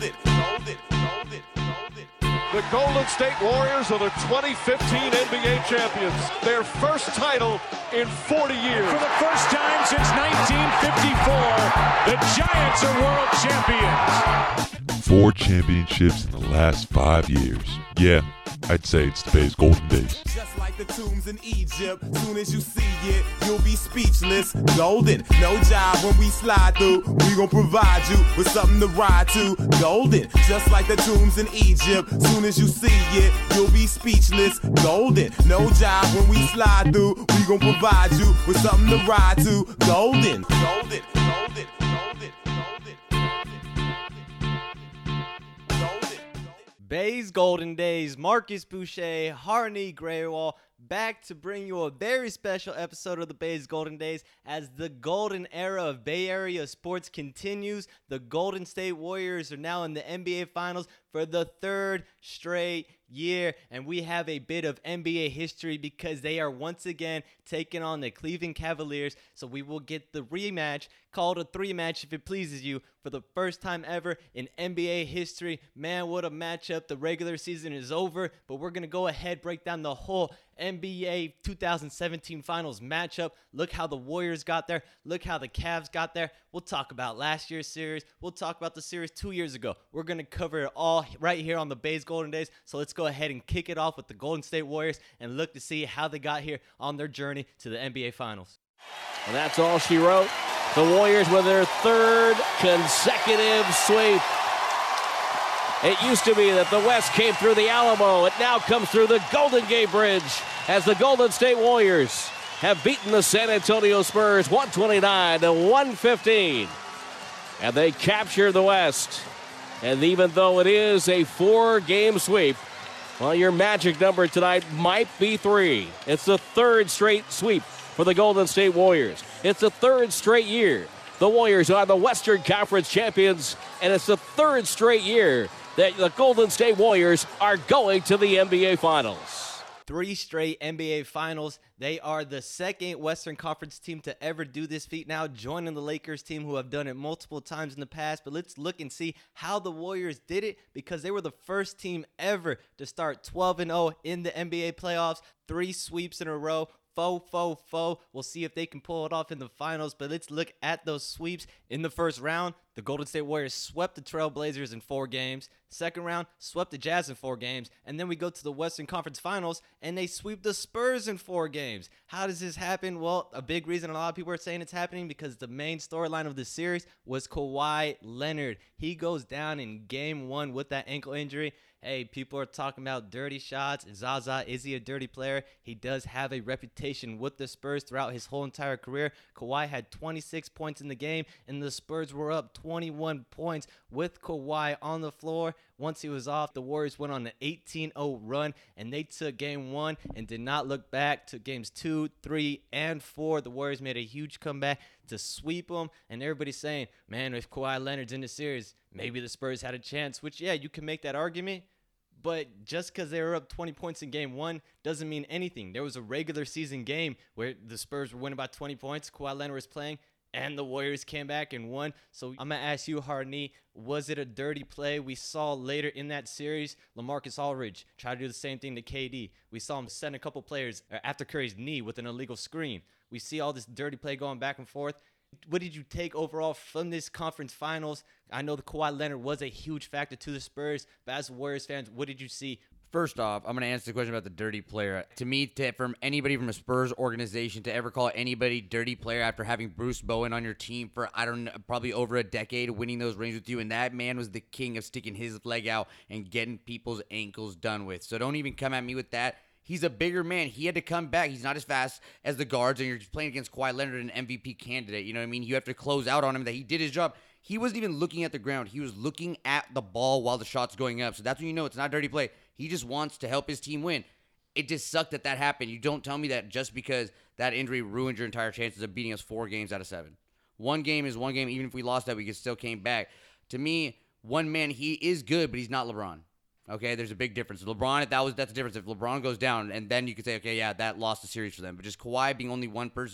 The Golden State Warriors are the 2015 NBA champions. Their first title in 40 years. For the first time since 1954, the Giants are world champions. 4 championships in the last 5 years. Yeah, I'd say it's the Bay's golden days. Just like the tombs in Egypt, soon as you see it, you'll be speechless. Golden, no job when we slide through. We gon' provide you with something to ride to. Golden, just like the tombs in Egypt, soon as you see it, you'll be speechless. Golden, no job when we slide through. We gon' provide you with something to ride to. Golden, golden, golden, golden, golden. Bay's Golden Days, Marcus Boucher, Harney Graywall, back to bring you a very special episode of the Bay's Golden Days as the golden era of Bay Area sports continues. The Golden State Warriors are now in the NBA Finals for the 3rd straight year, and we have a bit of NBA history because they are once again taking on the Cleveland Cavaliers, so we will get the rematch, called a 3-match if it pleases you, for the first time ever in NBA history. Man, what a matchup. The regular season is over, but we're going to go ahead, break down the whole NBA 2017 Finals matchup. Look how the Warriors got there. Look how the Cavs got there. We'll talk about last year's series. We'll talk about the series 2 years ago. We're going to cover it all right here on the Bay's Golden Days. So let's go ahead and kick it off with the Golden State Warriors and look to see how they got here on their journey to the NBA Finals. And that's all she wrote. The Warriors with their 3rd consecutive sweep. It used to be that the West came through the Alamo. It now comes through the Golden Gate Bridge as the Golden State Warriors have beaten the San Antonio Spurs 129-115. And they capture the West. And even though it is a 4-game sweep, well, your magic number tonight might be 3. It's the 3rd straight sweep for the Golden State Warriors. It's the 3rd straight year the Warriors are the Western Conference champions, and it's the 3rd straight year that the Golden State Warriors are going to the NBA Finals. 3 straight NBA Finals. They are the 2nd Western Conference team to ever do this feat now, joining the Lakers team who have done it multiple times in the past. But let's look and see how the Warriors did it, because they were the first team ever to start 12-0 in the NBA playoffs. 3 sweeps in a row. We'll see if they can pull it off in the finals, but let's look at those sweeps. In the first round, the Golden State Warriors swept the Trail Blazers in 4 games. Second round, swept the Jazz in 4 games. And then we go to the Western Conference Finals, and they sweep the Spurs in 4 games. How does this happen? Well, a big reason a lot of people are saying it's happening because the main storyline of the series was Kawhi Leonard. He goes down in Game 1 with that ankle injury. Hey, people are talking about dirty shots. Zaza, is he a dirty player? He does have a reputation with the Spurs throughout his whole entire career. Kawhi had 26 points in the game, and the Spurs were up 21 points with Kawhi on the floor. Once he was off, the Warriors went on an 18-0 run, and they took Game 1 and did not look back to Games 2, 3, and 4. The Warriors made a huge comeback to sweep them, and everybody's saying, man, if Kawhi Leonard's in the series, maybe the Spurs had a chance, which, yeah, you can make that argument. But just because they were up 20 points in Game 1 doesn't mean anything. There was a regular season game where the Spurs were winning by 20 points. Kawhi Leonard was playing, and the Warriors came back and won. So I'm going to ask you, Harney, was it a dirty play? We saw later in that series, LaMarcus Aldridge try to do the same thing to KD. We saw him send a couple players after Curry's knee with an illegal screen. We see all this dirty play going back and forth. What did you take overall from this conference finals? I know the Kawhi Leonard was a huge factor to the Spurs, but as Warriors fans, what did you see? First off, I'm going to answer the question about the dirty player. To me, from anybody from a Spurs organization to ever call anybody dirty player after having Bruce Bowen on your team for, I don't know, probably over a decade, winning those rings with you, and that man was the king of sticking his leg out and getting people's ankles done with. So don't even come at me with that. He's a bigger man. He had to come back. He's not as fast as the guards, and you're playing against Kawhi Leonard, an MVP candidate. You know what I mean? You have to close out on him that he did his job. He wasn't even looking at the ground. He was looking at the ball while the shot's going up. So that's when you know it's not dirty play. He just wants to help his team win. It just sucked that happened. You don't tell me that just because that injury ruined your entire chances of beating us 4 games out of 7. One game is one game. Even if we lost that, we could still came back. To me, one man, he is good, but he's not LeBron. Okay, there's a big difference. LeBron, that's the difference. If LeBron goes down, and then you could say, okay, yeah, that lost the series for them. But just Kawhi being only one person,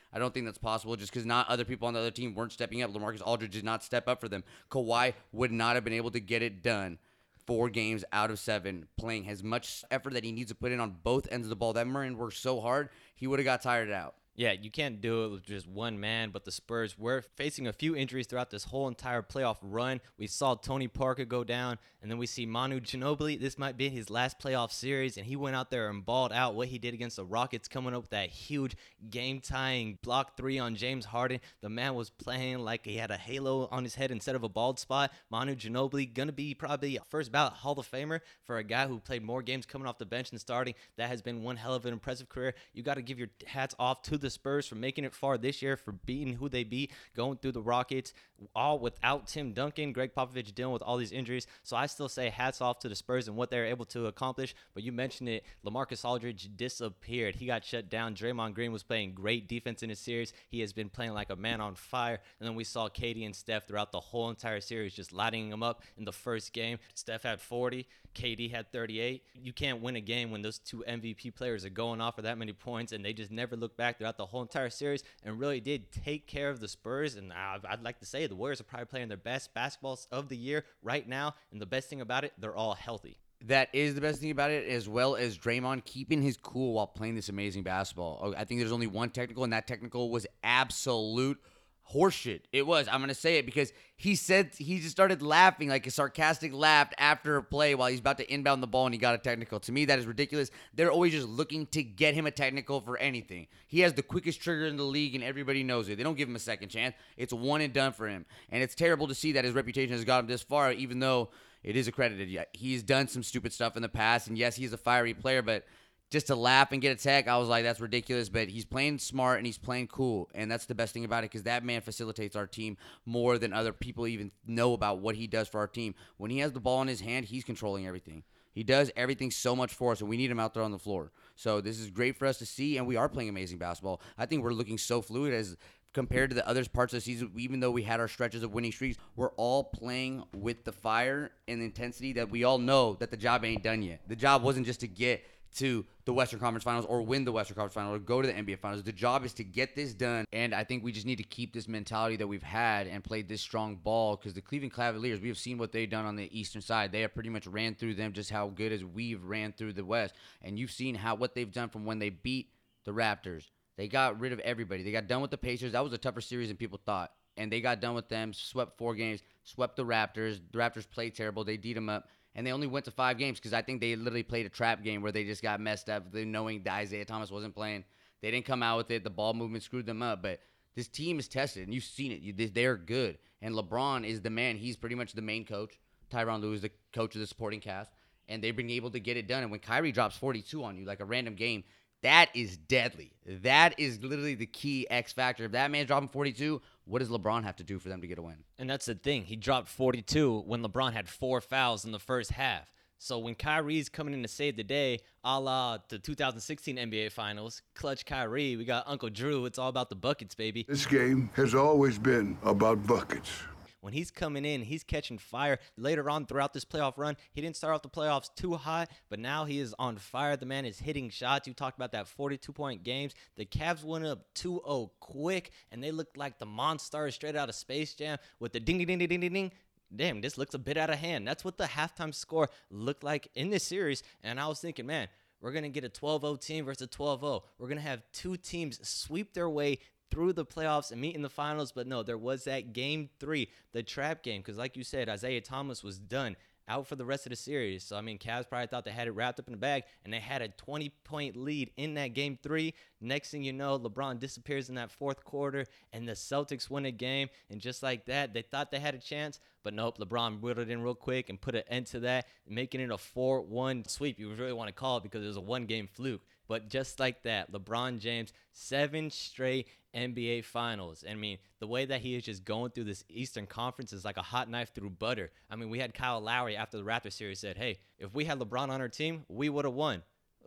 I don't think that's possible just because not other people on the other team weren't stepping up. LaMarcus Aldridge did not step up for them. Kawhi would not have been able to get it done 4 games out of 7, playing as much effort that he needs to put in on both ends of the ball. That Murray worked so hard, he would have got tired out. Yeah, you can't do it with just one man, but the Spurs were facing a few injuries throughout this whole entire playoff run. We saw Tony Parker go down, and then we see Manu Ginobili. This might be his last playoff series, and he went out there and balled out what he did against the Rockets, coming up with that huge game-tying block 3 on James Harden. The man was playing like he had a halo on his head instead of a bald spot. Manu Ginobili going to be probably a first ballot Hall of Famer for a guy who played more games coming off the bench than starting. That has been one hell of an impressive career. You got to give your hats off to the Spurs for making it far this year, for beating who they beat, going through the Rockets, all without Tim Duncan, Greg Popovich dealing with all these injuries. So I still say hats off to the Spurs and what they were able to accomplish. But you mentioned it, LaMarcus Aldridge disappeared. He got shut down. Draymond Green was playing great defense in his series. He has been playing like a man on fire. And then we saw KD and Steph throughout the whole entire series just lighting them up. In the first game, Steph had 40, KD had 38. You can't win a game when those 2 MVP players are going off for that many points, and they just never look back throughout the whole entire series and really did take care of the Spurs. And I'd like to say the Warriors are probably playing their best basketballs of the year right now, and the best thing about it, they're all healthy. That is the best thing about it, as well as Draymond keeping his cool while playing this amazing basketball. I think there's only one technical, and that technical was absolute horseshit. It was. I'm going to say it because he said he just started laughing, like a sarcastic laugh after a play while he's about to inbound the ball and he got a technical. To me, that is ridiculous. They're always just looking to get him a technical for anything. He has the quickest trigger in the league and everybody knows it. They don't give him a second chance. It's one and done for him. And it's terrible to see that his reputation has got him this far, even though it is accredited. He's done some stupid stuff in the past, and yes, he's a fiery player, but just to laugh and get a tech, I was like, that's ridiculous. But he's playing smart and he's playing cool. And that's the best thing about it, because that man facilitates our team more than other people even know about what he does for our team. When he has the ball in his hand, he's controlling everything. He does everything so much for us, and we need him out there on the floor. So this is great for us to see, and we are playing amazing basketball. I think we're looking so fluid as compared to the other parts of the season. Even though we had our stretches of winning streaks, we're all playing with the fire and the intensity that we all know that the job ain't done yet. The job wasn't just to get to the Western Conference Finals or win the Western Conference Finals or go to the NBA Finals. The job is to get this done, and I think we just need to keep this mentality that we've had and played this strong ball, because the Cleveland Cavaliers, we have seen what they've done on the eastern side. They have pretty much ran through them just how good as we've ran through the West, and you've seen what they've done from when they beat the Raptors. They got rid of everybody. They got done with the Pacers. That was a tougher series than people thought, and they got done with them, swept 4 games, swept the Raptors. The Raptors played terrible. They beat them up. And they only went to 5 games because I think they literally played a trap game where they just got messed up, knowing that Isaiah Thomas wasn't playing. They didn't come out with it. The ball movement screwed them up. But this team is tested, and you've seen it. They're good. And LeBron is the man. He's pretty much the main coach. Tyronn Lue is the coach of the supporting cast. And they've been able to get it done. And when Kyrie drops 42 on you, like a random game, that is deadly. That is literally the key X factor. If that man's dropping 42, what does LeBron have to do for them to get a win? And that's the thing. He dropped 42 when LeBron had 4 fouls in the first half. So when Kyrie's coming in to save the day, a la the 2016 NBA Finals, clutch Kyrie, we got Uncle Drew. It's all about the buckets, baby. This game has always been about buckets. When he's coming in, he's catching fire. Later on throughout this playoff run, he didn't start off the playoffs too hot, but now he is on fire. The man is hitting shots. You talked about that 42-point games. The Cavs went up 2-0 quick, and they looked like the Monstars straight out of Space Jam with the ding, ding, ding, ding, ding, ding. Damn, this looks a bit out of hand. That's what the halftime score looked like in this series, and I was thinking, man, we're going to get a 12-0 team versus a 12-0. We're going to have 2 teams sweep their way through the playoffs and meet in the finals. But no, there was that game 3, the trap game, because like you said, Isaiah Thomas was done, out for the rest of the series. So, I mean, Cavs probably thought they had it wrapped up in the bag, and they had a 20-point lead in that game 3. Next thing you know, LeBron disappears in that fourth quarter, and the Celtics win a game. And just like that, they thought they had a chance, but nope, LeBron whittled in real quick and put an end to that, making it a 4-1 sweep. You really want to call it, because it was a 1-game fluke. But just like that, LeBron James, 7 straight NBA Finals. I mean, the way that he is just going through this Eastern Conference is like a hot knife through butter. I mean, we had Kyle Lowry after the Raptors series said, hey, if we had LeBron on our team, we would have won.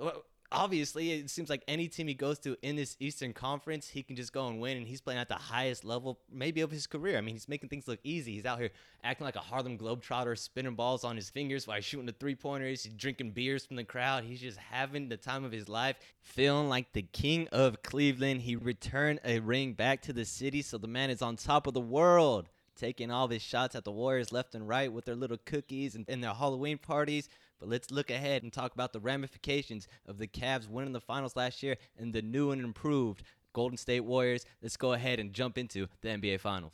obviously, it seems like any team he goes to in this Eastern Conference, he can just go and win, and he's playing at the highest level maybe of his career. I mean, he's making things look easy. He's out here acting like a Harlem Globetrotter, spinning balls on his fingers while he's shooting the three-pointers. He's drinking beers from the crowd. He's just having the time of his life, feeling like the king of Cleveland. He returned a ring back to the city, so the man is on top of the world, taking all of his shots at the Warriors left and right with their little cookies and their Halloween parties. But let's look ahead and talk about the ramifications of the Cavs winning the finals last year and the new and improved Golden State Warriors. Let's go ahead and jump into the NBA Finals.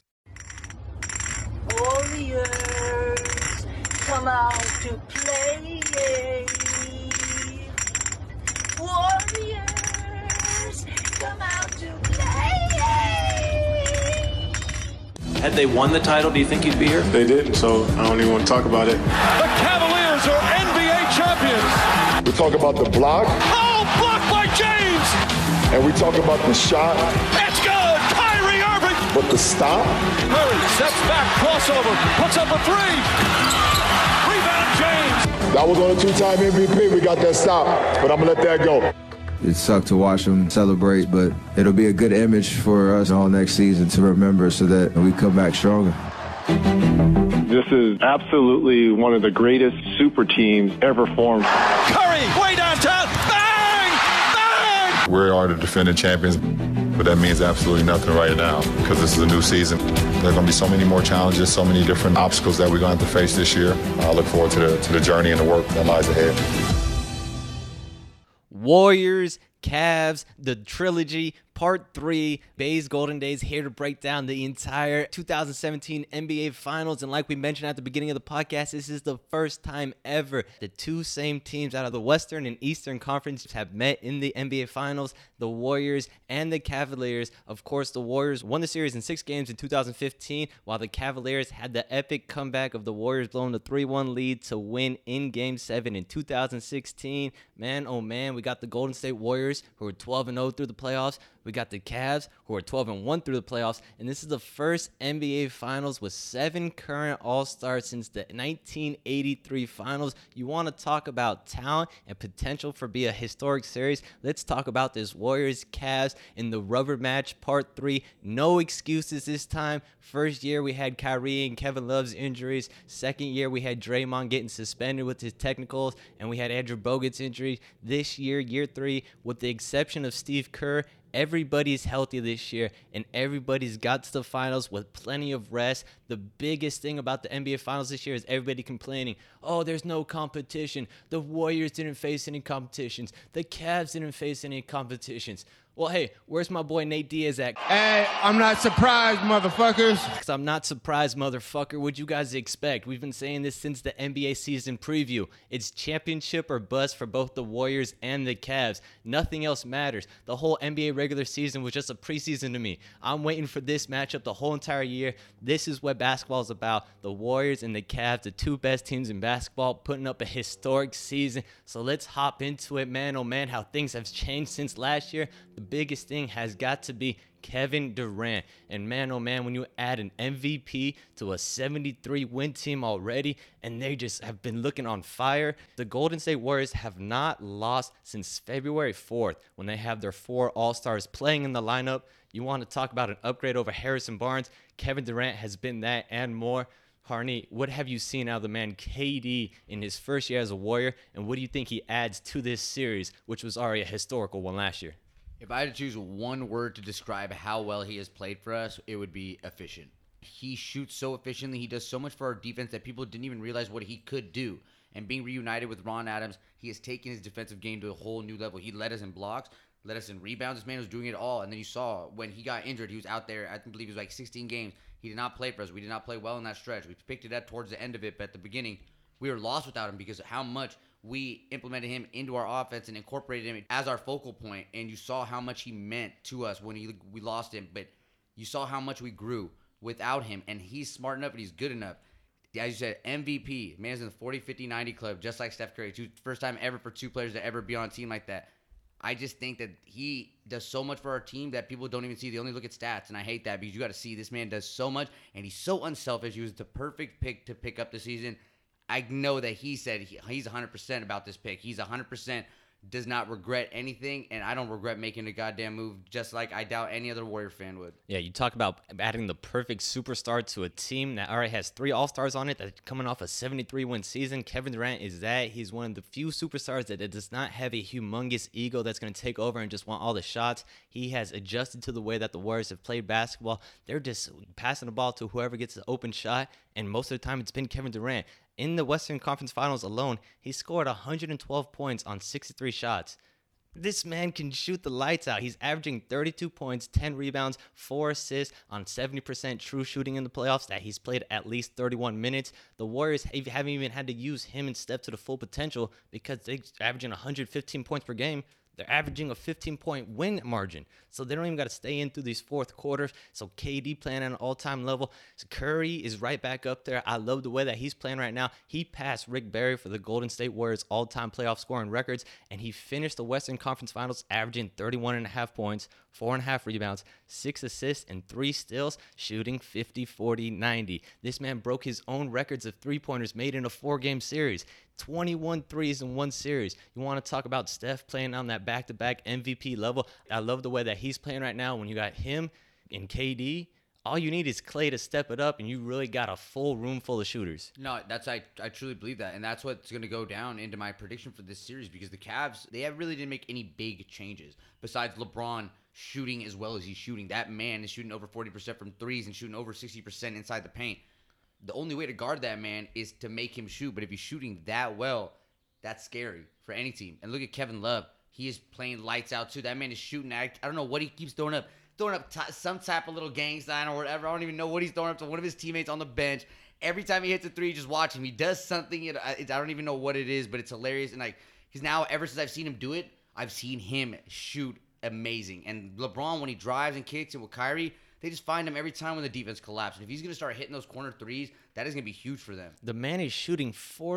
Warriors, come out to play. Warriors, come out to play. Had they won the title, do you think you'd be here? They didn't, so I don't even want to talk about it. The Cavaliers are NBA champions. We talk about the block. Oh, blocked by James. And we talk about the shot. It's good. Kyrie Irving. But the stop. Curry steps back, crossover, puts up a three. Rebound James. That was on a 2-time MVP. We got that stop, but I'm going to let that go. It sucked to watch them celebrate, but it'll be a good image for us all next season to remember so that we come back stronger. This is absolutely one of the greatest super teams ever formed. Curry, way downtown. Bang! Bang! We are the defending champions, but that means absolutely nothing right now because this is a new season. There are going to be so many more challenges, so many different obstacles that we're going to have to face this year. I look forward to the journey and the work that lies ahead. Warriors, Cavs, the trilogy, Part 3, Bay's Golden Days, here to break down the entire 2017 NBA Finals. And like we mentioned at the beginning of the podcast, this is the first time ever the two same teams out of the Western and Eastern Conference have met in the NBA Finals, the Warriors and the Cavaliers. Of course, the Warriors won the series in 6 games in 2015, while the Cavaliers had the epic comeback of the Warriors blowing the 3-1 lead to win in Game 7 in 2016. Man, oh man, we got the Golden State Warriors, who are 12-0 through the playoffs. We got the Cavs, who are 12-1 through the playoffs, and this is the first NBA Finals with 7 current All-Stars since the 1983 Finals. You want to talk about talent and potential for be a historic series? Let's talk about this Warriors-Cavs in the rubber match, Part 3. No excuses this time. First year, we had Kyrie and Kevin Love's injuries. Second year, we had Draymond getting suspended with his technicals, and we had Andrew Bogut's injury. This year, year 3, with the exception of Steve Kerr, everybody's healthy this year, and everybody's got to the finals with plenty of rest. The biggest thing about the NBA Finals this year is everybody complaining, oh, there's no competition. The Warriors didn't face any competitions. The Cavs didn't face any competitions. Well, hey, where's my boy Nate Diaz at? Hey, I'm not surprised, motherfuckers. Because I'm not surprised, motherfucker. What'd you guys expect? We've been saying this since the NBA season preview. It's championship or bust for both the Warriors and the Cavs. Nothing else matters. The whole NBA regular season was just a preseason to me. I'm waiting for this matchup the whole entire year. This is what basketball is about. The Warriors and the Cavs, the two best teams in basketball, putting up a historic season. So let's hop into it, man. Oh, man, how things have changed since last year. The biggest thing has got to be Kevin Durant. And man, oh man, when you add an MVP to a 73-win team already, and they just have been looking on fire. The Golden State Warriors have not lost since February 4th when they have their 4 All-Stars playing in the lineup. You want to talk about an upgrade over Harrison Barnes? Kevin Durant has been that and more. Harney, what have you seen out of the man KD in his first year as a Warrior, and what do you think he adds to this series, which was already a historical one last year? If I had to choose one word to describe how well he has played for us, it would be efficient. He shoots so efficiently. He does so much for our defense that people didn't even realize what he could do. And being reunited with Ron Adams, he has taken his defensive game to a whole new level. He led us in blocks, led us in rebounds. This man was doing it all. And then you saw when he got injured, he was out there, I believe it was like 16 games. He did not play for us. We did not play well in that stretch. We picked it up towards the end of it, but at the beginning, we were lost without him because of how much we implemented him into our offense and incorporated him as our focal point. And you saw how much he meant to us when we lost him, but you saw how much we grew without him. And he's smart enough and he's good enough. As you said, MVP. Man's in the 40, 50, 90 club, just like Steph Curry. First time ever for 2 players to ever be on a team like that. I just think that he does so much for our team that people don't even see. They only look at stats, and I hate that because you got to see this man does so much, and he's so unselfish. He was the perfect pick to pick up the season. I know that he said he's 100% about this pick. He's 100% does not regret anything, and I don't regret making a goddamn move, just like I doubt any other Warrior fan would. Yeah, you talk about adding the perfect superstar to a team that already has 3 All-Stars on it, that's coming off a 73-win season. Kevin Durant is that. He's one of the few superstars that does not have a humongous ego that's going to take over and just want all the shots. He has adjusted to the way that the Warriors have played basketball. They're just passing the ball to whoever gets the open shot, and most of the time it's been Kevin Durant. In the Western Conference Finals alone, he scored 112 points on 63 shots. This man can shoot the lights out. He's averaging 32 points, 10 rebounds, 4 assists on 70% true shooting in the playoffs that he's played at least 31 minutes. The Warriors haven't even had to use him and Steph to the full potential because they're averaging 115 points per game. They're averaging a 15-point win margin. So they don't even got to stay in through these fourth quarters. So KD playing at an all-time level. So Curry is right back up there. I love the way that he's playing right now. He passed Rick Barry for the Golden State Warriors all-time playoff scoring records, and he finished the Western Conference Finals averaging 31.5 points, 4.5 rebounds, 6 assists, and 3 steals, shooting 50, 40, 90. This man broke his own records of three-pointers made in a 4-game series. 21 threes in one series. You want to talk about Steph playing on that back-to-back MVP level? I love the way that he's playing right now. When you got him and KD, all you need is Klay to step it up, and you really got a full room full of shooters. No, I truly believe that, and that's what's going to go down into my prediction for this series, because the Cavs, they really didn't make any big changes besides LeBron shooting as well as he's shooting. That man is shooting over 40% from threes and shooting over 60% inside the paint. The only way to guard that man is to make him shoot. But if he's shooting that well, that's scary for any team. And look at Kevin Love. He is playing lights out too. That man is shooting. I don't know what he keeps throwing up. Some type of little gang sign or whatever. I don't even know what he's throwing up to one of his teammates on the bench. Every time he hits a three, just watch him. He does something. I don't even know what it is, but it's hilarious. And because now ever since I've seen him do it, I've seen him shoot amazing. And LeBron, when he drives and kicks and with Kyrie, they just find him every time when the defense collapses. If he's going to start hitting those corner threes, that is going to be huge for them. The man is shooting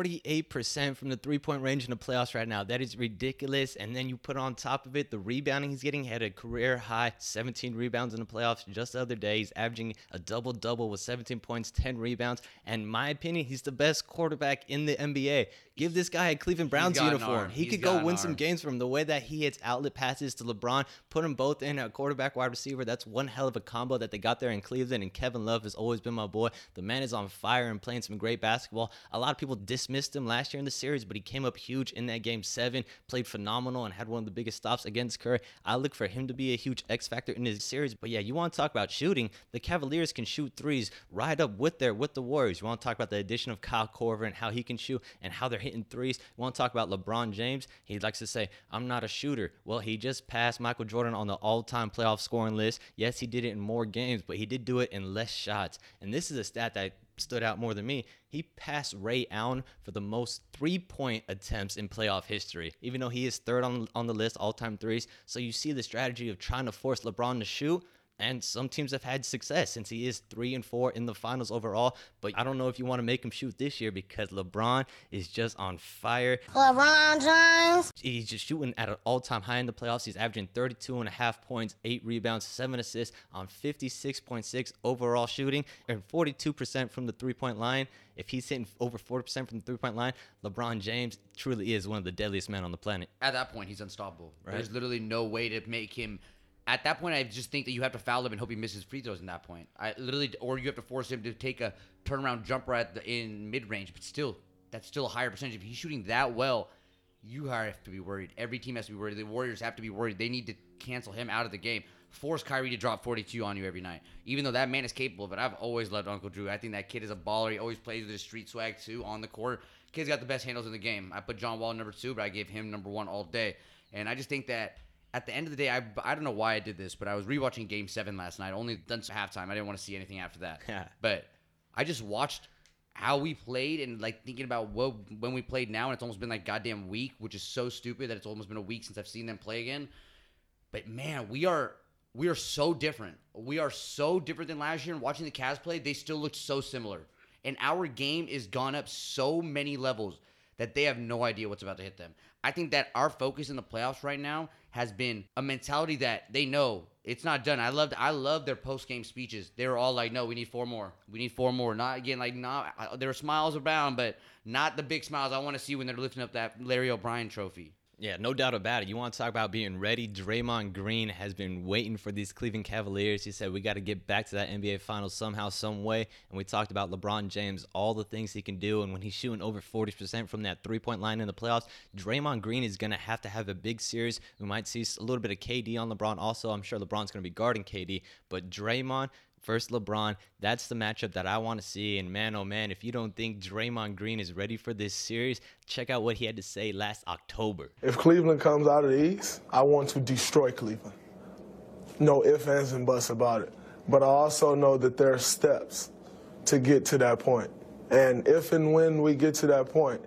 48% from the three-point range in the playoffs right now. That is ridiculous. And then you put on top of it the rebounding he's getting. He had a career-high 17 rebounds in the playoffs just the other day. He's averaging a double-double with 17 points, 10 rebounds. And in my opinion, he's the best quarterback in the NBA. Give this guy a Cleveland Browns uniform. He could go win some games from the way that he hits outlet passes to LeBron. Put them both in at quarterback, wide receiver. That's one hell of a combo that they got there in Cleveland. And Kevin Love has always been my boy. The man is on fire and playing some great basketball. A lot of people dismissed him last year in the series, but he came up huge in that Game 7, played phenomenal, and had one of the biggest stops against Curry. I look for him to be a huge X factor in this series. But yeah, you want to talk about shooting. The Cavaliers can shoot threes right up with the Warriors. You want to talk about the addition of Kyle Korver and how he can shoot and how they're hitting threes. You want to talk about LeBron James. He likes to say, I'm not a shooter. Well, he just passed Michael Jordan on the all-time playoff scoring list. Yes, he did it in more games, but he did do it in less shots. And this is a stat that stood out more than me. He passed Ray Allen for the most three-point attempts in playoff history, even though he is third on the list, all-time threes. So you see the strategy of trying to force LeBron to shoot, and some teams have had success since he is 3-4 in the finals overall. But I don't know if you want to make him shoot this year because LeBron is just on fire. LeBron James. He's just shooting at an all-time high in the playoffs. He's averaging 32.5 points, 8 rebounds, 7 assists on 56.6 overall shooting and 42% from the three-point line. If he's hitting over 40% from the three-point line, LeBron James truly is one of the deadliest men on the planet. At that point, he's unstoppable. Right? There's literally no way to make him... At that point, I just think that you have to foul him and hope he misses free throws in that point. Or you have to force him to take a turnaround jumper in mid-range. But still, that's still a higher percentage. If he's shooting that well, you have to be worried. Every team has to be worried. The Warriors have to be worried. They need to cancel him out of the game. Force Kyrie to drop 42 on you every night. Even though that man is capable of it. I've always loved Uncle Drew. I think that kid is a baller. He always plays with his street swag, too, on the court. Kid's got the best handles in the game. I put John Wall number 2, but I gave him number 1 all day. And I just think that at the end of the day, I don't know why I did this, but I was rewatching Game 7 last night. Only done halftime. I didn't want to see anything after that. But I just watched how we played and thinking about when we played now, and it's almost been goddamn week, which is so stupid that it's almost been a week since I've seen them play again. But man, we are so different. We are so different than last year. And watching the Cavs play, they still look so similar. And our game is gone up so many levels that they have no idea what's about to hit them. I think that our focus in the playoffs right now has been a mentality that they know it's not done. I love their post-game speeches. They were all like, no, we need 4 more. We need 4 more. Not again, there were smiles around, but not the big smiles I want to see when they're lifting up that Larry O'Brien trophy. Yeah, no doubt about it. You want to talk about being ready? Draymond Green has been waiting for these Cleveland Cavaliers. He said, we got to get back to that NBA Finals somehow, some way. And we talked about LeBron James, all the things he can do. And when he's shooting over 40% from that three-point line in the playoffs, Draymond Green is going to have a big series. We might see a little bit of KD on LeBron also. I'm sure LeBron's going to be guarding KD. But Draymond versus LeBron, that's the matchup that I want to see. And man, oh man, if you don't think Draymond Green is ready for this series, check out what he had to say last October. If Cleveland comes out of the East, I want to destroy Cleveland. No ifs, ands, and buts about it. But I also know that there are steps to get to that point. And if and when we get to that point,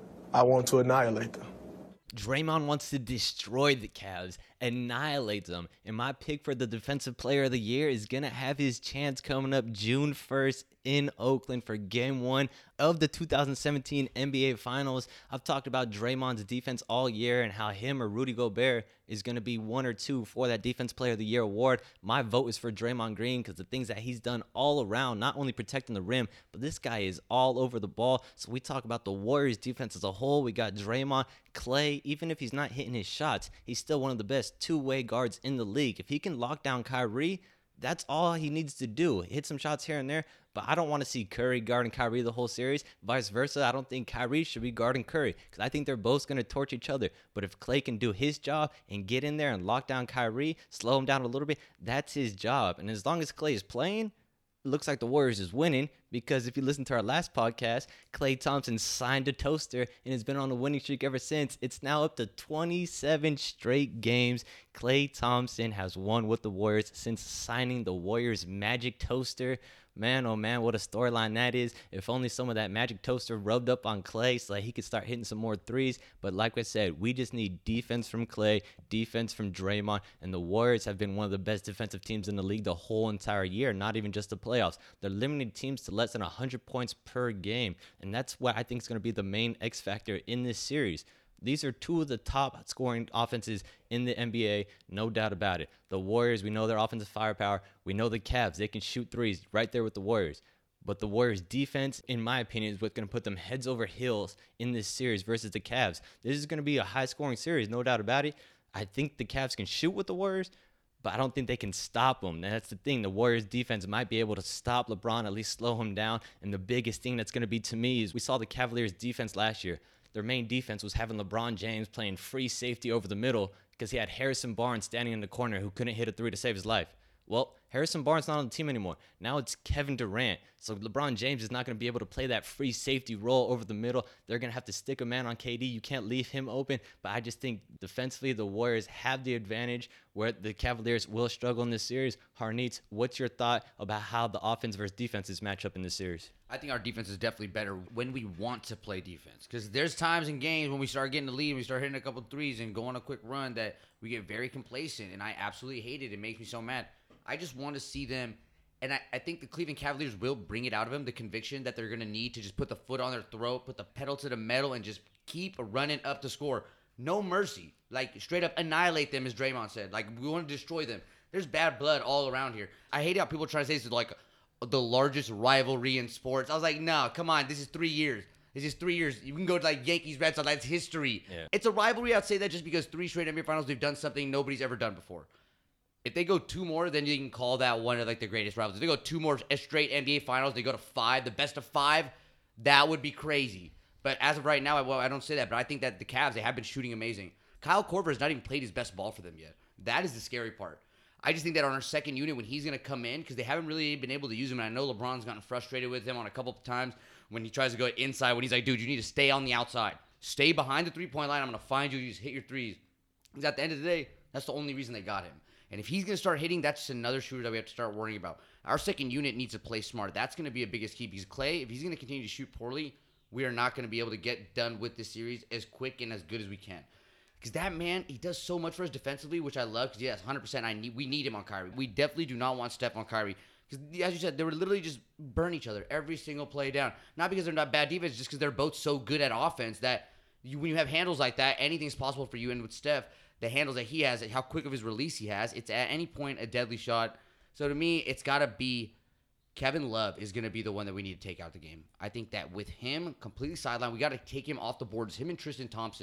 I want to annihilate them. Draymond wants to destroy the Cavs, annihilate them. And my pick for the Defensive Player of the Year is going to have his chance coming up June 1st in Oakland for Game 1 of the 2017 NBA Finals. I've talked about Draymond's defense all year and how him or Rudy Gobert is going to be 1 or 2 for that Defense Player of the Year award. My vote is for Draymond Green because the things that he's done all around, not only protecting the rim, but this guy is all over the ball. So we talk about the Warriors defense as a whole. We got Draymond, Klay. Even if he's not hitting his shots, he's still one of the best two-way guards in the league. If he can lock down Kyrie, that's all he needs to do. Hit some shots here and there, but I don't want to see Curry guarding Kyrie the whole series. Vice versa, I don't think Kyrie should be guarding Curry because I think they're both going to torch each other. But if Klay can do his job and get in there and lock down Kyrie, slow him down a little bit, that's his job. And as long as Klay is playing, it looks like the Warriors is winning because if you listen to our last podcast, Klay Thompson signed a toaster and has been on a winning streak ever since. It's now up to 27 straight games. Klay Thompson has won with the Warriors since signing the Warriors Magic Toaster. Man, oh man, what a storyline that is. If only some of that Magic Toaster rubbed up on Klay so that he could start hitting some more threes. But like I said, we just need defense from Klay, defense from Draymond, and the Warriors have been one of the best defensive teams in the league the whole entire year, not even just the playoffs. They're limiting teams to less than 100 points per game, and that's what I think is going to be the main X factor in this series. These are two of the top scoring offenses in the NBA, no doubt about it. The Warriors, we know their offensive firepower. We know the Cavs, they can shoot threes right there with the Warriors. But the Warriors' defense, in my opinion, is what's going to put them heads over heels in this series versus the Cavs. This is going to be a high-scoring series, no doubt about it. I think the Cavs can shoot with the Warriors, but I don't think they can stop them. And that's the thing. The Warriors' defense might be able to stop LeBron, at least slow him down. And the biggest thing that's going to be to me is we saw the Cavaliers' defense last year. Their main defense was having LeBron James playing free safety over the middle because he had Harrison Barnes standing in the corner who couldn't hit a three to save his life. Well, Harrison Barnes not on the team anymore. Now it's Kevin Durant. So LeBron James is not going to be able to play that free safety role over the middle. They're going to have to stick a man on KD. You can't leave him open. But I just think defensively the Warriors have the advantage where the Cavaliers will struggle in this series. Harneets, what's your thought about how the offense versus defenses match up in this series? I think our defense is definitely better when we want to play defense. Because there's times in games when we start getting the lead and we start hitting a couple threes and go on a quick run that we get very complacent. And I absolutely hate it. It makes me so mad. I just want to see them, and I think the Cleveland Cavaliers will bring it out of them, the conviction that they're going to need to just put the foot on their throat, put the pedal to the metal, and just keep running up the score. No mercy. Like, straight up annihilate them, as Draymond said. Like, we want to destroy them. There's bad blood all around here. I hate how people try to say this is like the largest rivalry in sports. I was like, no, come on. This is 3 years. This is 3 years. You can go to like Yankees, Red Sox. That's history. Yeah. It's a rivalry. I'd say that just because 3 straight NBA Finals, they've done something nobody's ever done before. If they go 2 more, then you can call that one of like the greatest rivals. If they go 2 more straight NBA Finals, they go to 5, the best of 5, that would be crazy. But as of right now, I don't say that, but I think that the Cavs, they have been shooting amazing. Kyle Korver has not even played his best ball for them yet. That is the scary part. I just think that on our second unit, when he's going to come in, because they haven't really been able to use him, and I know LeBron's gotten frustrated with him on a couple of times when he tries to go inside, when he's like, dude, you need to stay on the outside. Stay behind the three-point line. I'm going to find you. You just hit your threes. Because at the end of the day, that's the only reason they got him. And if he's going to start hitting, that's just another shooter that we have to start worrying about. Our second unit needs to play smart. That's going to be a biggest key because Klay, if he's going to continue to shoot poorly, we are not going to be able to get done with this series as quick and as good as we can. Because that man, he does so much for us defensively, which I love. Because, yes, 100%, we need him on Kyrie. We definitely do not want Steph on Kyrie. Because, as you said, they would literally just burn each other every single play down. Not because they're not bad defense, just because they're both so good at offense that when you have handles like that, anything's possible for you. And with Steph, the handles that he has, how quick of his release he has, it's at any point a deadly shot. So to me, it's got to be Kevin Love is going to be the one that we need to take out the game. I think that with him completely sidelined, we got to take him off the boards. Him and Tristan Thompson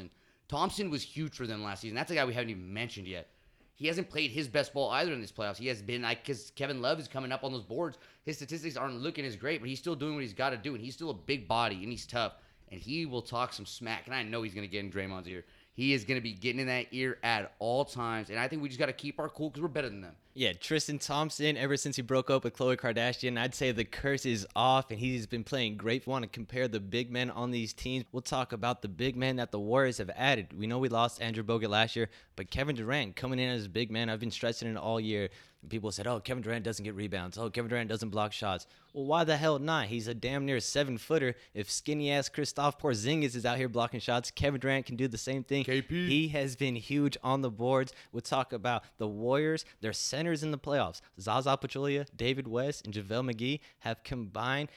Thompson was huge for them last season. That's a guy we haven't even mentioned yet. He hasn't played his best ball either in this playoffs. He has been because Kevin Love is coming up on those boards. His statistics aren't looking as great, but he's still doing what he's got to do, and he's still a big body, and he's tough, and he will talk some smack, and I know he's going to get in Draymond's ear. He is going to be getting in that ear at all times, and I think we just got to keep our cool because we're better than them. Yeah, Tristan Thompson, ever since he broke up with Khloe Kardashian, I'd say the curse is off, and he's been playing great. If you want to compare the big men on these teams, we'll talk about the big men that the Warriors have added. We know we lost Andrew Bogut last year, but Kevin Durant coming in as a big man, I've been stressing it all year. People said, oh, Kevin Durant doesn't get rebounds. Oh, Kevin Durant doesn't block shots. Well, why the hell not? He's a damn near 7-footer. If skinny-ass Kristaps Porzingis is out here blocking shots, Kevin Durant can do the same thing. KP. He has been huge on the boards. We'll talk about the Warriors. Their centers in the playoffs. Zaza Pachulia, David West, and JaVale McGee have combined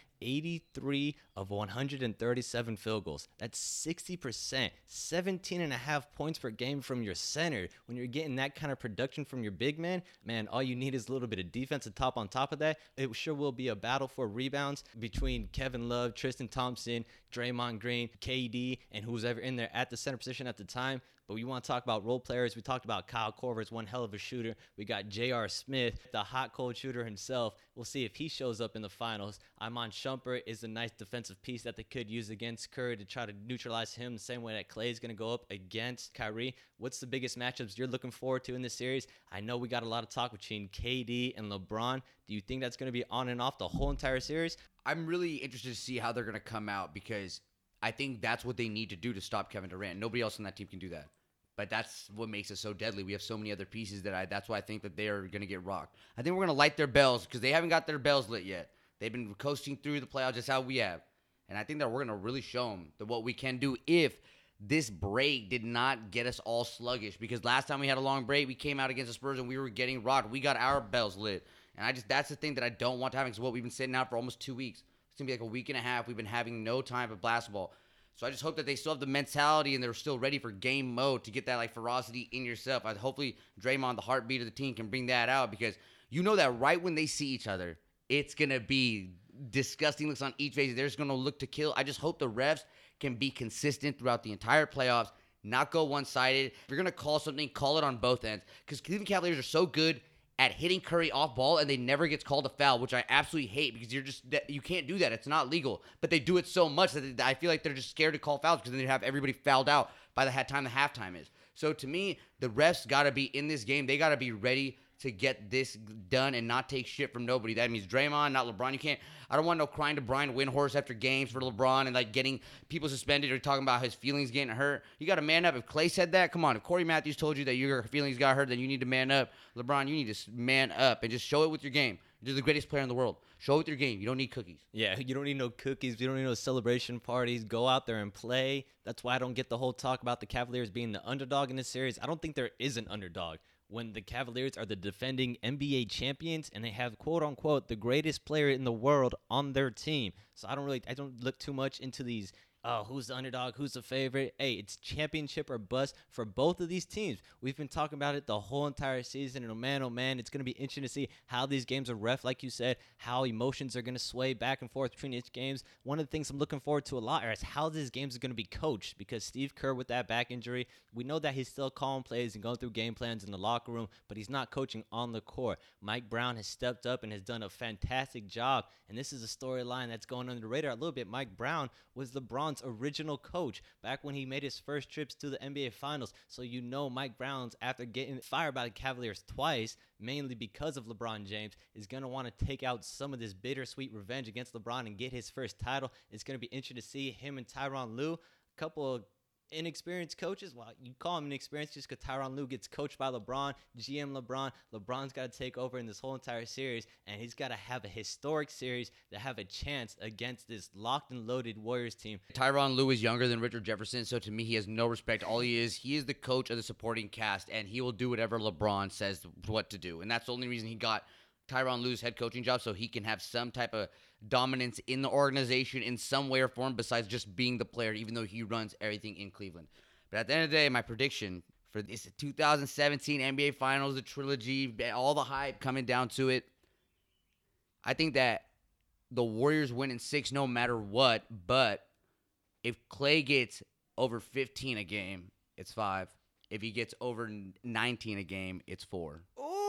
83 of 137 field goals. That's 60%. 17.5 points per game from your center. When you're getting that kind of production from your big man, all you need is a little bit of defensive top on top of that. It sure will be a battle for rebounds between Kevin Love, Tristan Thompson, Draymond Green, KD, and who's ever in there at the center position at the time. But we want to talk about role players. We talked about Kyle Korver's one hell of a shooter. We got J.R. Smith, the hot, cold shooter himself. We'll see if he shows up in the finals. Iman Shumpert is a nice defensive piece that they could use against Curry to try to neutralize him the same way that Klay is going to go up against Kyrie. What's the biggest matchups you're looking forward to in this series? I know we got a lot of talk between KD and LeBron. Do you think that's going to be on and off the whole entire series? I'm really interested to see how they're going to come out because I think that's what they need to do to stop Kevin Durant. Nobody else on that team can do that. But that's what makes it so deadly. We have so many other pieces that's why I think that they are going to get rocked. I think we're going to light their bells because they haven't got their bells lit yet. They've been coasting through the playoffs just how we have. And I think that we're going to really show them what we can do if this break did not get us all sluggish. Because last time we had a long break, we came out against the Spurs and we were getting rocked. We got our bells lit. And that's the thing that I don't want to happen because what we've been sitting out for almost 2 weeks. It's going to be like a week and a half. We've been having no time for basketball. So I just hope that they still have the mentality and they're still ready for game mode to get that ferocity in yourself. Hopefully Draymond, the heartbeat of the team, can bring that out because you know that right when they see each other, it's going to be disgusting looks on each face. They're just going to look to kill. I just hope the refs can be consistent throughout the entire playoffs, not go one-sided. If you're going to call something, call it on both ends because Cleveland Cavaliers are so good at hitting Curry off ball and they never gets called a foul, which I absolutely hate because you can't do that. It's not legal. But they do it so much that I feel like they're just scared to call fouls because then they have everybody fouled out by the time the halftime is. So to me, the refs got to be in this game. They got to be ready to get this done and not take shit from nobody. That means Draymond, not LeBron. I don't want no crying to Brian Windhorst after games for LeBron and getting people suspended or talking about his feelings getting hurt. You got to man up. If Klay said that, come on. If Corey Matthews told you that your feelings got hurt, then you need to man up. LeBron, you need to man up and just show it with your game. You're the greatest player in the world. Show it with your game. You don't need cookies. Yeah, you don't need no cookies. You don't need no celebration parties. Go out there and play. That's why I don't get the whole talk about the Cavaliers being the underdog in this series. I don't think there is an underdog. When the Cavaliers are the defending NBA champions and they have, quote unquote, the greatest player in the world on their team. So I don't look too much into these, who's the underdog, who's the favorite. Hey, it's championship or bust for both of these teams. We've been talking about it the whole entire season, and oh man, it's going to be interesting to see how these games are ref, like you said, how emotions are going to sway back and forth between each games. One of the things I'm looking forward to a lot is how these games are going to be coached because Steve Kerr with that back injury, we know that he's still calling plays and going through game plans in the locker room, but he's not coaching on the court. Mike Brown has stepped up and has done a fantastic job, and this is a storyline that's going under the radar a little bit. Mike Brown was LeBron's original coach back when he made his first trips to the NBA Finals. So you know Mike Brown's, after getting fired by the Cavaliers twice, mainly because of LeBron James, is going to want to take out some of this bittersweet revenge against LeBron and get his first title. It's going to be interesting to see him and Tyronn Lue, a couple of inexperienced coaches. Well, you call him inexperienced just because Tyronn Lue gets coached by LeBron, GM LeBron. LeBron's got to take over in this whole entire series, and he's got to have a historic series to have a chance against this locked and loaded Warriors team. Tyronn Lue is younger than Richard Jefferson, so to me, he has no respect. All he is the coach of the supporting cast, and he will do whatever LeBron says what to do, and that's the only reason he got Tyronn Lue's head coaching job, so he can have some type of dominance in the organization in some way or form besides just being the player, even though he runs everything in Cleveland. But at the end of the day, my prediction for this 2017 NBA Finals, the trilogy, all the hype coming down to it, I think that the Warriors win in 6 no matter what, but if Klay gets over 15 a game, it's 5. If he gets over 19 a game, it's 4.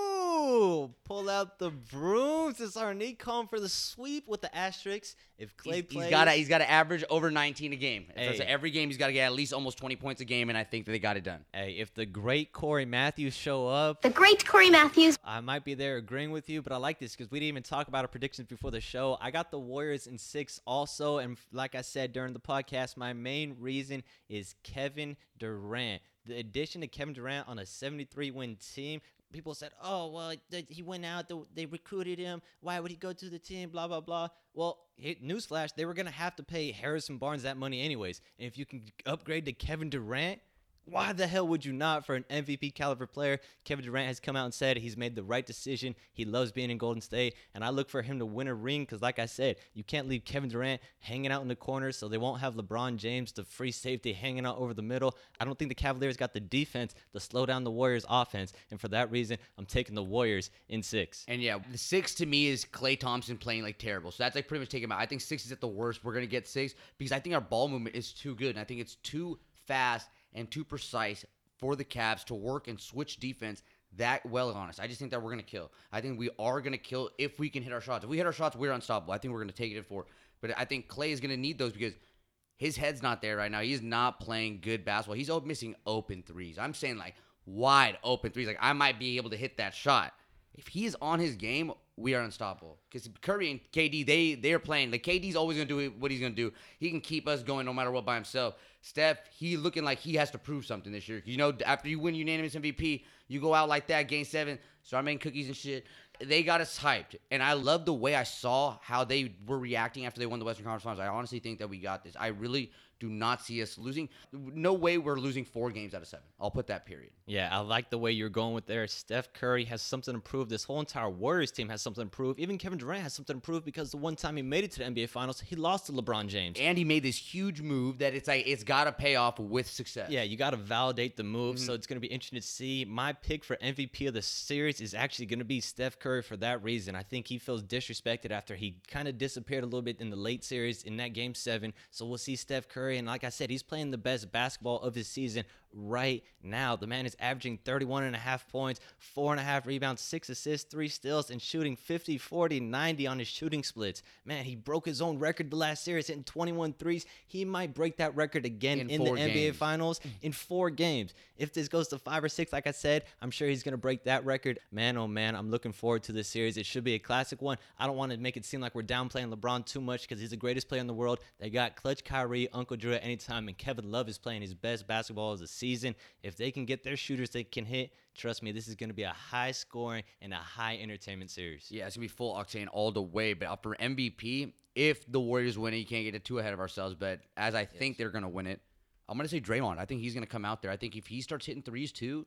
Ooh, pull out the brooms. It's Arnie calling for the sweep with the asterisks. If Clay plays, he's got to average over 19 a game. Hey. So every game he's got to get at least almost 20 points a game, and I think that they got it done. Hey, if the great Corey Matthews show up, the great Corey Matthews, I might be there agreeing with you, but I like this because we didn't even talk about our predictions before the show. I got the Warriors in 6 also, and like I said during the podcast, my main reason is Kevin Durant. The addition of Kevin Durant on a 73-win team. People said, oh, well, he went out, they recruited him. Why would he go to the team, blah, blah, blah. Well, newsflash, they were going to have to pay Harrison Barnes that money anyways. And if you can upgrade to Kevin Durant, why the hell would you not for an MVP caliber player? Kevin Durant has come out and said he's made the right decision. He loves being in Golden State, and I look for him to win a ring because, like I said, you can't leave Kevin Durant hanging out in the corners, so they won't have LeBron James, the free safety, hanging out over the middle. I don't think the Cavaliers got the defense to slow down the Warriors' offense, and for that reason, I'm taking the Warriors in 6. And yeah, the 6 to me is Klay Thompson playing like terrible, so that's like pretty much taking him out. I think 6 is at the worst. We're gonna get 6 because I think our ball movement is too good, and I think it's too fast and too precise for the Cavs to work and switch defense that well on us. I just think that we're going to kill. I think we are going to kill if we can hit our shots. If we hit our shots, we're unstoppable. I think we're going to take it in 4. But I think Klay is going to need those because his head's not there right now. He's not playing good basketball. He's missing open threes. I'm saying like wide open threes. Like I might be able to hit that shot. If he is on his game, we are unstoppable. Because Curry and KD, they're playing. Like KD's always going to do what he's going to do. He can keep us going no matter what by himself. Steph, he looking like he has to prove something this year. You know, after you win unanimous MVP, you go out like that, Game 7, start making cookies and shit. They got us hyped. And I love the way I saw how they were reacting after they won the Western Conference Finals. I honestly think that we got this. I really do not see us losing. No way we're losing 4 games out of 7. I'll put that period. Yeah, I like the way you're going with there. Steph Curry has something to prove. This whole entire Warriors team has something to prove. Even Kevin Durant has something to prove because the one time he made it to the NBA Finals, he lost to LeBron James. And he made this huge move that it's like it's got to pay off with success. Yeah, you got to validate the move. So it's going to be interesting to see. My pick for MVP of the series is actually going to be Steph Curry for that reason. I think he feels disrespected after he kind of disappeared a little bit in the late series in that Game 7. So we'll see Steph Curry. And like I said, he's playing the best basketball of his season right now. The man is averaging 31.5 points, 4.5 rebounds, 6 assists, 3 steals, and shooting 50, 40, 90 on his shooting splits. Man, he broke his own record the last series, hitting 21 threes. He might break that record again in the NBA Finals in 4 games. If this goes to 5 or 6, like I said, I'm sure he's going to break that record. Man, oh man, I'm looking forward to this series. It should be a classic one. I don't want to make it seem like we're downplaying LeBron too much because he's the greatest player in the world. They got clutch Kyrie, Uncle Drew at any time, and Kevin Love is playing his best basketball of the season. If they can get their shooters they can hit, trust me, this is going to be a high-scoring and a high-entertainment series. Yeah, it's going to be full octane all the way. But for MVP, if the Warriors win it, you can't get it too ahead of ourselves. But as I think they're going to win it, I'm going to say Draymond. I think he's going to come out there. I think if he starts hitting threes too,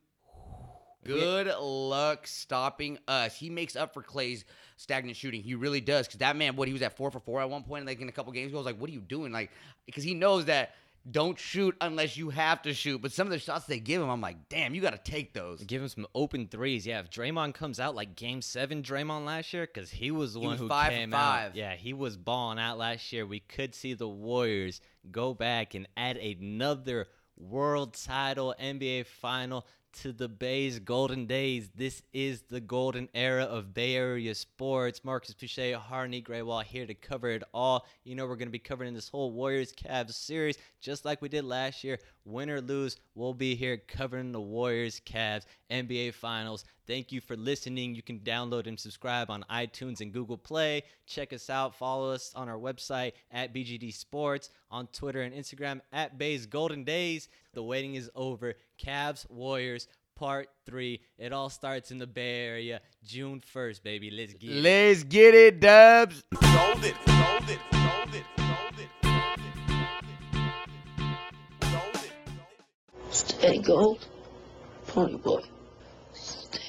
good luck stopping us. He makes up for Klay's stagnant shooting. He really does. Because that man, he was at 4 for 4 at one point, like in a couple games ago. I was like, what are you doing? Like, because he knows that don't shoot unless you have to shoot. But some of the shots they give him, I'm like, damn, you got to take those. Give him some open threes. Yeah, if Draymond comes out like Game 7 Draymond last year, because he was the one who came out. Yeah, he was balling out last year. We could see the Warriors go back and add another world title, NBA final to the Bay's golden days. This is the golden era of Bay Area sports. Marcus Pichet, Harney Graywall here to cover it all. You know we're going to be covering this whole Warriors-Cavs series just like we did last year. Win or lose, we'll be here covering the Warriors-Cavs NBA Finals. Thank you for listening. You can download and subscribe on iTunes and Google Play. Check us out. Follow us on our website at BGD Sports, on Twitter and Instagram at Bay's Golden Days. The waiting is over. Cavs, Warriors, Part 3. It all starts in the Bay Area, June 1st, baby. Let's get it. Let's get it, Dubs. Hold it, hold it, hold it, hold it. Steady gold, pony boy. Steady.